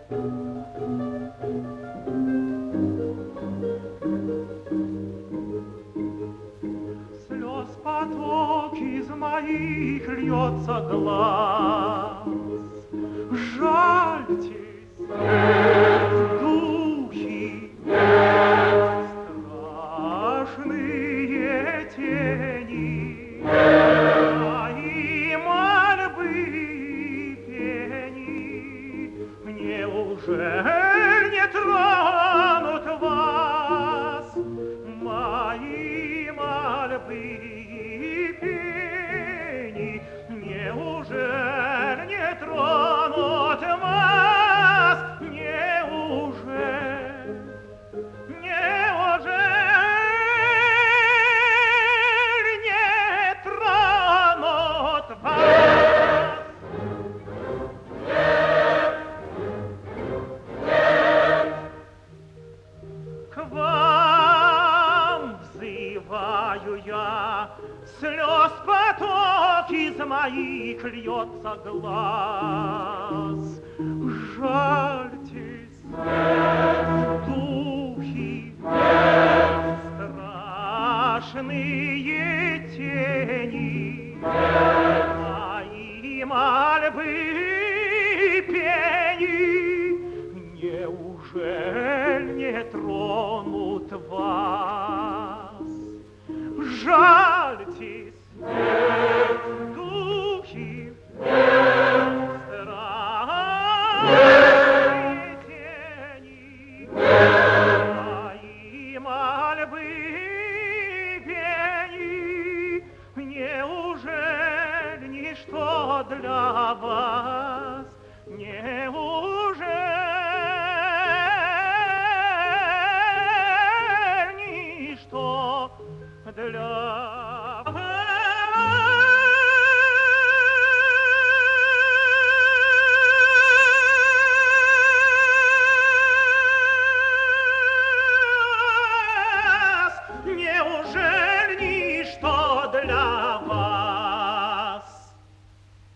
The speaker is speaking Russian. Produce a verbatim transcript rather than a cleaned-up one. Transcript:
Слез поток из моих льется глаз. Жальтесь, духи, страшные тени, мои мольбы и пени, неужели не тронут вас мои мольбы и пени, неужели не тронут вас, неужели, неужели не тронут вас? К вам взываю я, слез поток из моих льется глаз. Жальтесь, духи, страшные тени, мои мольбы и пени, неужели не тронут вас? Жальтесь, духи, страшные тени, мои мольбы и пени, неужели ничто для вас, неужели ничто для